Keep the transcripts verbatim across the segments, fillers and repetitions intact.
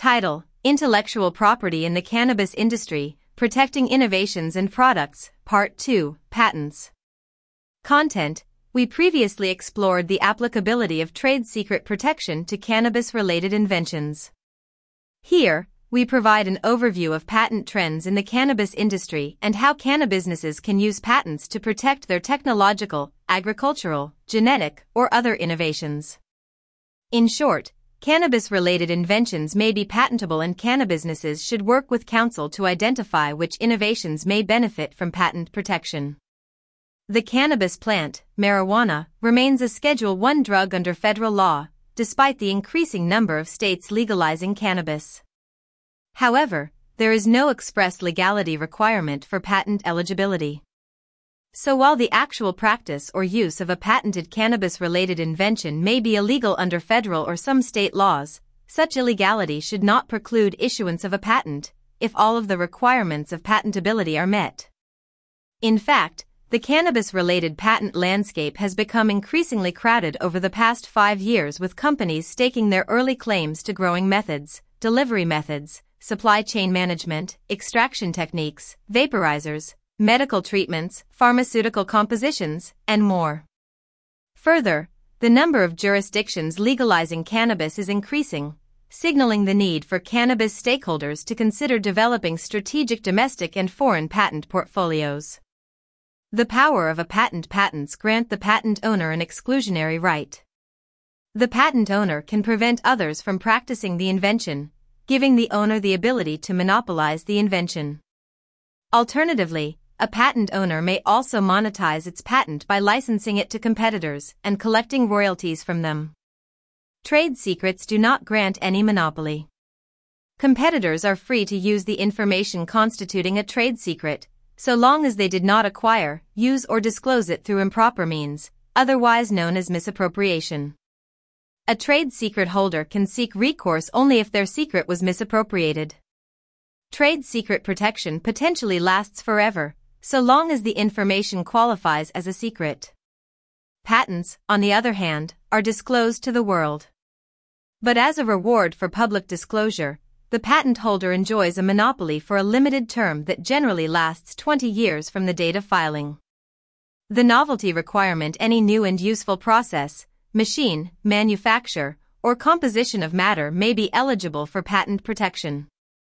Title: Intellectual Property in the Cannabis Industry, Protecting Innovations and Products, Part two, Patents. Content: We previously explored the applicability of trade secret protection to cannabis-related inventions. Here, we provide an overview of patent trends in the cannabis industry and how cannabusinesses can use patents to protect their technological, agricultural, genetic, or other innovations. In short, cannabis-related inventions may be patentable and cannabusinesses should work with counsel to identify which innovations may benefit from patent protection. The cannabis plant, marijuana, remains a Schedule one drug under federal law, despite the increasing number of states legalizing cannabis. However, there is no express legality requirement for patent eligibility. So while the actual practice or use of a patented cannabis-related invention may be illegal under federal or some state laws, such illegality should not preclude issuance of a patent, if all of the requirements of patentability are met. In fact, the cannabis-related patent landscape has become increasingly crowded over the past five years, with companies staking their early claims to growing methods, delivery methods, supply chain management, extraction techniques, vaporizers, medical treatments, pharmaceutical compositions, and more. Further, the number of jurisdictions legalizing cannabis is increasing, signaling the need for cannabis stakeholders to consider developing strategic domestic and foreign patent portfolios. The power of a patent: patents grant the patent owner an exclusionary right. The patent owner can prevent others from practicing the invention, giving the owner the ability to monopolize the invention. Alternatively, a patent owner may also monetize its patent by licensing it to competitors and collecting royalties from them. Trade secrets do not grant any monopoly. Competitors are free to use the information constituting a trade secret, so long as they did not acquire, use, or disclose it through improper means, otherwise known as misappropriation. A trade secret holder can seek recourse only if their secret was misappropriated. Trade secret protection potentially lasts forever, so long as the information qualifies as a secret. Patents, on the other hand, are disclosed to the world. But as a reward for public disclosure, the patent holder enjoys a monopoly for a limited term that generally lasts twenty years from the date of filing. The novelty requirement: any new and useful process, machine, manufacture, or composition of matter may be eligible for patent protection.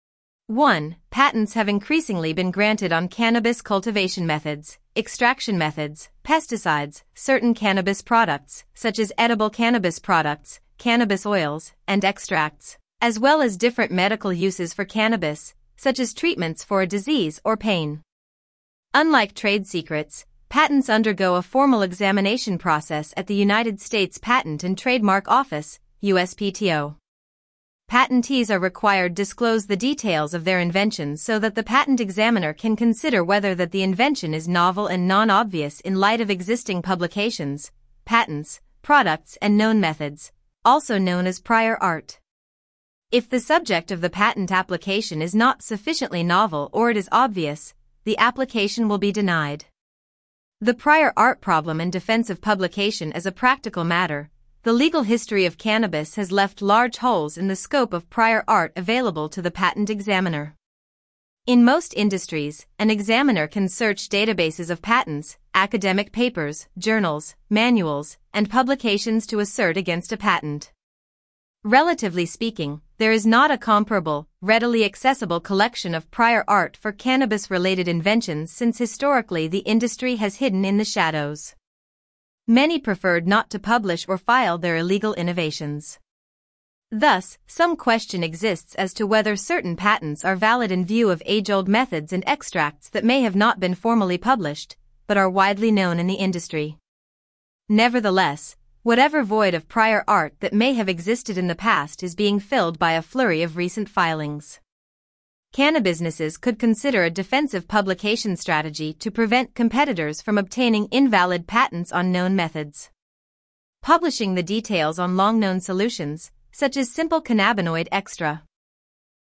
one. Patents have increasingly been granted on cannabis cultivation methods, extraction methods, pesticides, certain cannabis products, such as edible cannabis products, cannabis oils, and extracts, as well as different medical uses for cannabis, such as treatments for a disease or pain. Unlike trade secrets, patents undergo a formal examination process at the United States Patent and Trademark Office, U S P T O. Patentees are required to disclose the details of their inventions so that the patent examiner can consider whether that the invention is novel and non-obvious in light of existing publications, patents, products, and known methods, also known as prior art. If the subject of the patent application is not sufficiently novel or it is obvious, the application will be denied. The prior art problem and defense of publication: as a practical matter, the legal history of cannabis has left large holes in the scope of prior art available to the patent examiner. In most industries, an examiner can search databases of patents, academic papers, journals, manuals, and publications to assert against a patent. Relatively speaking, there is not a comparable, readily accessible collection of prior art for cannabis-related inventions, since historically the industry has hidden in the shadows. Many preferred not to publish or file their illegal innovations. Thus, some question exists as to whether certain patents are valid in view of age-old methods and extracts that may have not been formally published, but are widely known in the industry. Nevertheless, whatever void of prior art that may have existed in the past is being filled by a flurry of recent filings. Cannabusinesses could consider a defensive publication strategy to prevent competitors from obtaining invalid patents on known methods. Publishing the details on long-known solutions, such as simple cannabinoid extra